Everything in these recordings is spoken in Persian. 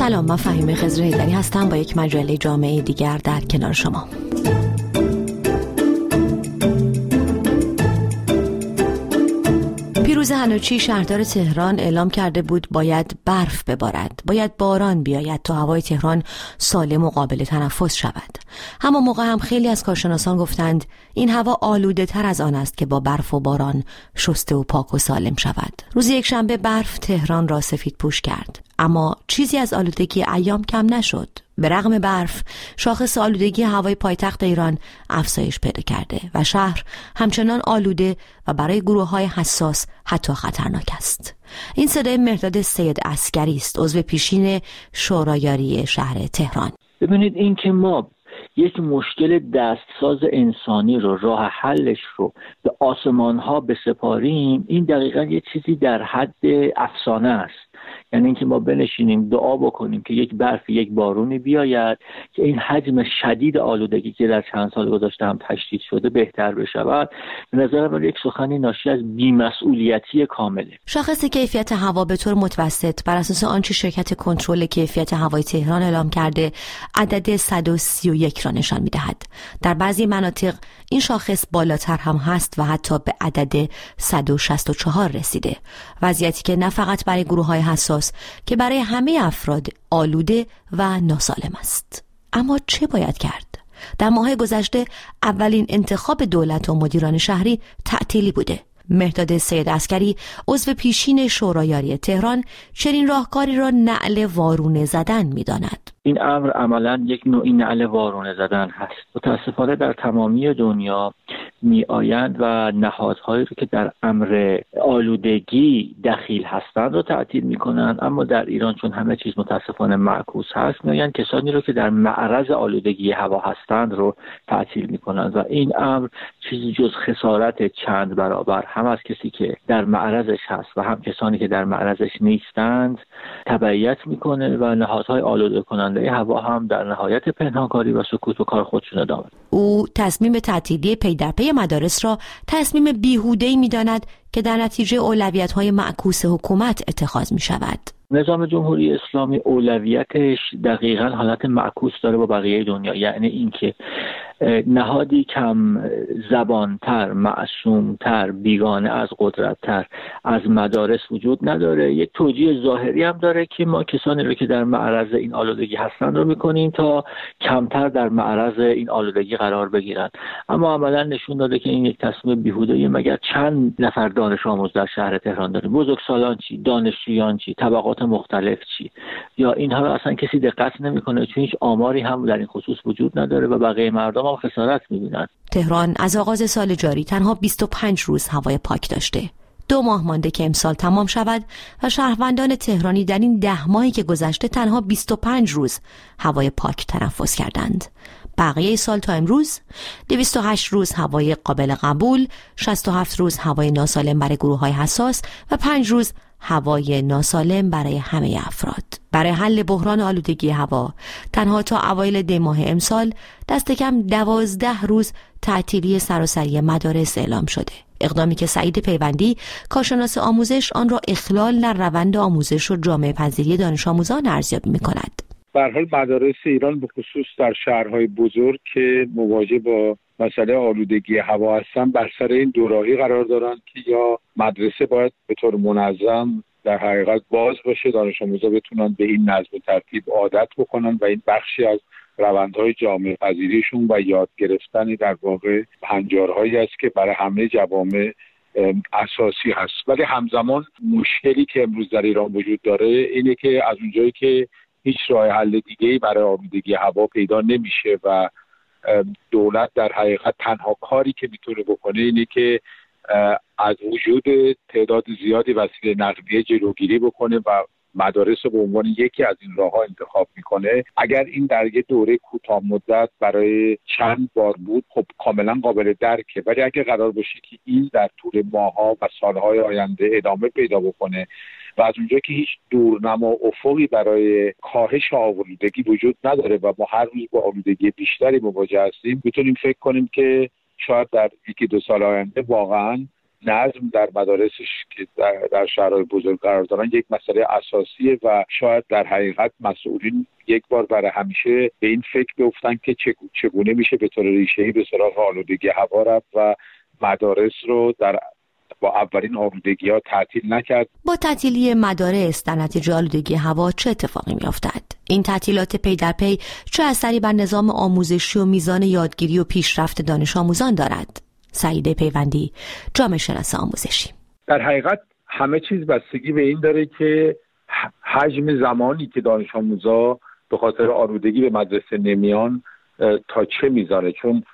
سلام، من فهیمه خضرهیدری هستم با یک مجله جامعه دیگر در کنار شما. پیروز حنوچی شهردار تهران اعلام کرده بود باید برف ببارد، باید باران بیاید تا هوای تهران سالم و قابل تنفس شود. همان موقع هم خیلی از کارشناسان گفتند این هوا آلوده تر از آن است که با برف و باران شسته و پاک و سالم شود. روز یکشنبه برف تهران را سفید پوش کرد، اما چیزی از آلودگی ایام کم نشد. به رغم برف، شاخص آلودگی هوای پایتخت ایران افزایش پیدا کرده و شهر همچنان آلوده و برای گروه‌های حساس حتی خطرناک است. این صدای مهرداد سید عسگری است، عضو پیشین شورایاری شهر تهران. ببینید، این که ما یک مشکل دستساز انسانی رو، راه حلش رو به آسمان ها بسپاریم، این دقیقاً یه چیزی در حد افسانه است. یعنی اینکه ما بنشینیم دعا بکنیم که یک برف، یک بارونی بیاید که این حجم شدید آلودگی که در چند سال گذشته هم تشدید شده بهتر بشود. به نظر من یک سخنی ناشی از بی‌مسئولیتی کامله. شاخص کیفیت هوا به طور متوسط بر اساس آنچه شرکت کنترل کیفیت هوای تهران اعلام کرده عدد 131 را نشان می‌دهد. در بعضی مناطق این شاخص بالاتر هم هست و حتی به عدد 164 رسیده. وضعیتی که نه فقط برای گروه‌های حساس که برای همه افراد آلوده و ناسالم است. اما چه باید کرد؟ در ماه گذشته اولین انتخاب دولت و مدیران شهری تعطیلی بوده. مهرداد سید عسگری، عضو پیشین شورایاری تهران، چنین راهکاری را نعل وارونه زدن می‌داند. این امر عملاً یک نوعی نعل وارونه زدن هست. متاسفانه در تمامی دنیا می آیند و نهادهایی رو که در امر آلودگی دخیل هستند رو تعطیل می کنند، اما در ایران چون همه چیز متاسفانه معکوس هست، می آیند کسانی رو که در معرض آلودگی هوا هستند رو تعطیل می کنند و این امر چیزی جز خسارت چند برابر هم از کسی که در معرضش هست و هم کسانی که در معرضش نیستند تبعیت می کنه و نهادهای آلوده کننده هوا هم در نهایت پنهانکاری و سکوت و کار خودشون ادامه. او تصمیم تعطیلی پی در پی مدارس را تصمیم بیهوده‌ای می‌داند که در نتیجه اولویت‌های معکوس حکومت اتخاذ می‌شود. نظام جمهوری اسلامی اولویتش دقیقاً حالت معکوس داره با بقیه دنیا، یعنی اینکه نهادی کم زبانتر، معصومتر، بیگانه از قدرتتر از مدارس وجود نداره. یک توجیه ظاهری هم داره که ما کسانی رو که در معرض این آلودگی هستن رو میکنیم تا کمتر در معرض این آلودگی قرار بگیرن، اما عملا نشون داده که این یک تصمیم بیهوده‌ایه. مگر چند نفر دانش آموز در شهر تهران داریم؟ بزرگسالان چی؟ دانشجویان چی؟ طبقات مختلف چی؟ یا اینها رو اصلا کسی دقت نمیکنه، چون هیچ آماری هم در این خصوص وجود نداره و بقیه مردم هم خسارت میبینن. تهران از آغاز سال جاری تنها 25 روز هوای پاک داشته. 2 ماه مانده که امسال تمام شود و شهروندان تهرانی در این 10 ماهی که گذشته تنها 25 روز هوای پاک تنفس کردند. بقیه سال تا امروز 208 روز هوای قابل قبول، 67 روز هوای ناسالم برای گروه‌های حساس و 5 روز هوای ناسالم برای همه افراد. برای حل بحران آلودگی هوا تنها تا اوایل دی ماه امسال دست کم 12 روز تعطیلی سراسری مدارس اعلام شده. اقدامی که سعید پیوندی، کارشناس آموزش، آن را اخلال در روند آموزش و جامعه پذیری دانش آموزان ارزیابی می‌کند. به هر حال مدارس ایران به خصوص در شهرهای بزرگ که مواجه با مسئله آلودگی هوا هستن بر سر این دوراهی قرار دارن که یا مدرسه باید به طور منظم در حقیقت باز باشه، دانش آموزا بتونن به این نظم و ترتیب عادت بکنن و این بخشی از روندهای جامعه پذیریشون و یاد گرفتن در واقع هنجارهایی است که برای همه جوامع اساسی هست. ولی همزمان مشکلی که امروز در ایران وجود داره اینه که از اونجایی که هیچ راه حل دیگه‌ای برای آلودگی هوا پیدا نمیشه و دولت در حقیقت تنها کاری که میتونه بکنه اینه که از وجود تعداد زیادی وسیله نقلیه جلوگیری بکنه و مدارس رو به عنوان یکی از این راه‌ها انتخاب میکنه. اگر این در یه دوره کوتاه مدت برای چند بار بود، خب کاملا قابل درکه، ولی اگر قرار باشه که این در طول ماه‌ها و سال‌های آینده ادامه پیدا بکنه و از اونجا که هیچ دورنما افقی برای کاهش آلودگی وجود نداره و ما هر روز با آلودگی بیشتری مواجه هستیم، میتونیم فکر کنیم که شاید در 1-2 سال آینده واقعا نظم در مدارسش که در شهرهای بزرگ قرار دارن یک مسئله اساسیه و شاید در حقیقت مسئولین یک بار برای همیشه به این فکر بیفتن که چگونه میشه به طور ریشه‌ای به سراغ آلودگی هوا رفت و مدارس رو با اولین آلودگی‌ها تعطیل نکرد. با تعطیلی مدارس در نتیجه آلودگی هوا چه اتفاقی می‌افتد؟ این تعطیلات پی در پی چه اثری بر نظام آموزشی و میزان یادگیری و پیشرفت دانش آموزان دارد؟ سعید پیوندی، جامعه شناس آموزشی: در حقیقت همه چیز بستگی به این داره که حجم زمانی که دانش آموزا به خاطر آلودگی به مدرسه نمیان تا چه میزانه، چون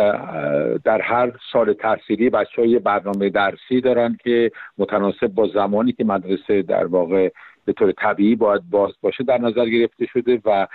در هر سال تحصیلی بچه‌ها یه برنامه درسی دارن که متناسب با زمانی که مدرسه در واقع به طور طبیعی باید باز باشه در نظر گرفته شده و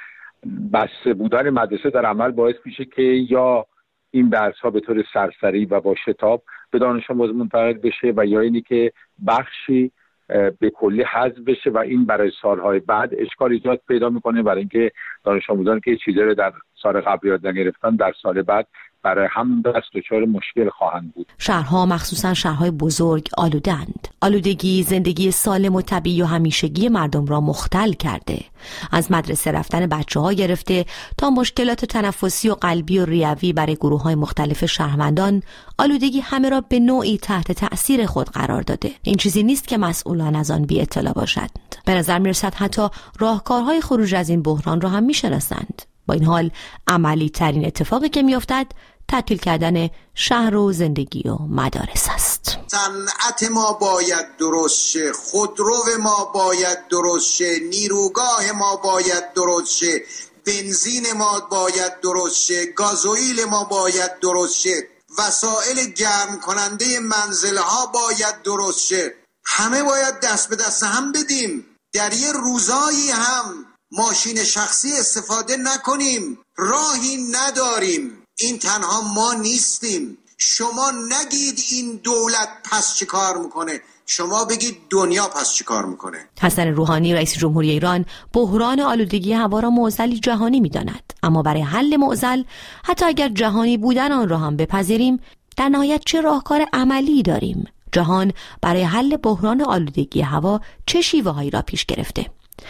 بسته بودن مدرسه در عمل باعث میشه که یا این درس‌ها به طور سرسری و با شتاب به دانش آموز منتقل بشه و یا اینی که بخشی به کلی حذف بشه و این برای سالهای بعد اشکال ایجاد پیدا میکنه، برای اینکه دانش آموزان که چیزی رو در سال قبل یاد نگرفتن در سال بعد برای هم دست دچار مشکل خواهند بود. شهرها مخصوصا شهرهای بزرگ آلودند. آلودگی زندگی سالم و طبیعی و همیشگی مردم را مختل کرده. از مدرسه رفتن بچه‌ها گرفته تا مشکلات تنفسی و قلبی و ریوی برای گروه‌های مختلف شهروندان، آلودگی همه را به نوعی تحت تأثیر خود قرار داده. این چیزی نیست که مسئولان از آن بی اطلاع باشند. به نظر می‌رسد حتی راهکارهای خروج از این بحران را هم می‌شناسند. با این حال عملی ترین اتفاقی که میافتد تعطیل کردن شهر و زندگی و مدارس است. صنعت ما باید درست شه، خودرو ما باید درست شه، نیروگاه ما باید درست شه، بنزین ما باید درست شه، گازوئیل ما باید درست شه، وسایل گرم کننده منزل‌ها باید درست شه. همه باید دست به دست هم بدیم. در یه روزایی هم ماشین شخصی استفاده نکنیم. راهی نداریم. این تنها ما نیستیم. شما نگید این دولت پس چه کار میکنه، شما بگید دنیا پس چه کار میکنه. حسن روحانی رئیس جمهوری ایران بحران آلودگی هوا را معضلی جهانی میداند، اما برای حل معضل حتی اگر جهانی بودن آن را هم بپذیریم، در نهایت چه راهکار عملی داریم؟ جهان برای حل بحران آلودگی هوا چه شیوه‌هایی را پیش گرفته؟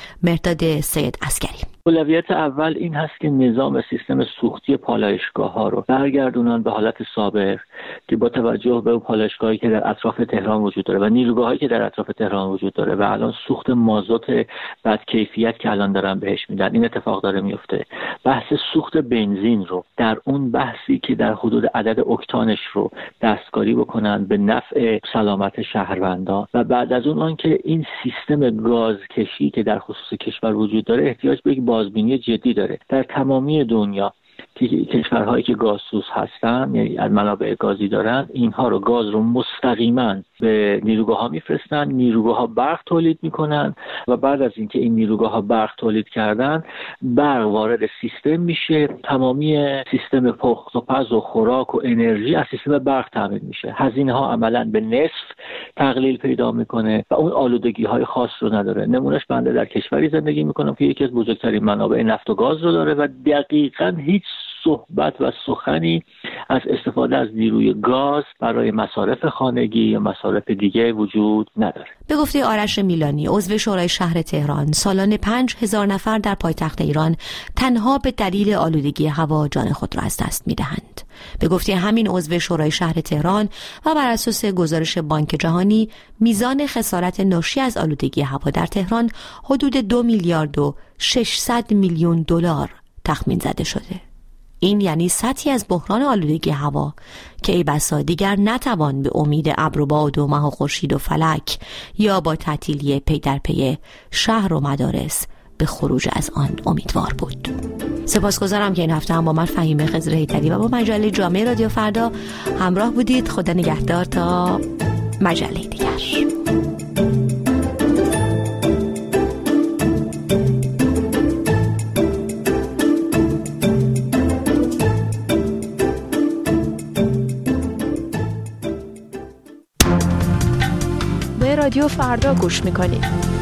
مرداد سید عسکری: اولویت اول این هست که نظام سیستم سوختی پالایشگاه‌ها رو برگردونن به حالت سابق که با توجه به پالایشگاهی که در اطراف تهران وجود داره و نیروگاهایی که در اطراف تهران وجود داره و الان سوخت مازوت بد کیفیت که الان دارن بهش میدن، این اتفاق داره میفته. بحث سوخت بنزین رو در اون بحثی که در حدود عدد اکتانش رو دستکاری بکنن به نفع سلامت شهروندان و بعد از اون که این سیستم گازکشی که در خصوص کشور وجود داره احتیاج به یک بازبینی جدی داره. در تمامی دنیا که کشورهایی که گازسوز هستن، یعنی از منابع گازی دارن، اینها رو گاز رو مستقیما به نیروگاه‌ها میفرستن، نیروگاه‌ها برق تولید میکنن و بعد از اینکه این نیروگاه‌ها برق تولید کردن، برق وارد سیستم میشه، تمامی سیستم پخت و پز و خوراک و انرژی از سیستم برق تامین میشه. هزینه‌ها عملاً به نصف تقلیل پیدا میکنه و اون آلودگی‌های خاص رو نداره. نمونهش بنده در کشوری زندگی میکنم که یکی از بزرگترین منابع نفت و گاز رو داره و دقیقاً هیچ صحبت و سخنی از استفاده از نیروی گاز برای مصارف خانگی یا مصارف دیگه وجود نداره. به گفته آرش میلانی، عضو شورای شهر تهران، سالانه 5000 نفر در پایتخت ایران تنها به دلیل آلودگی هوا جان خود را از دست می‌دهند. به گفته همین عضو شورای شهر تهران و بر اساس گزارش بانک جهانی، میزان خسارت ناشی از آلودگی هوا در تهران حدود 2 میلیارد و 600 میلیون دلار تخمین زده شده. این یعنی سطحی از بحران آلودگی هوا که ای بسا دیگر نتوان به امید ابر و باد و مه و خورشید و فلک یا با تعطیلی پی در پی شهر و مدارس به خروج از آن امیدوار بود. سپاسگزارم که این هفته هم با من فهیمه خضر حیدری و با مجله جامعه رادیو فردا همراه بودید. خدا نگهدار تا مجله دیگر. رادیو فردا گوش میکنید.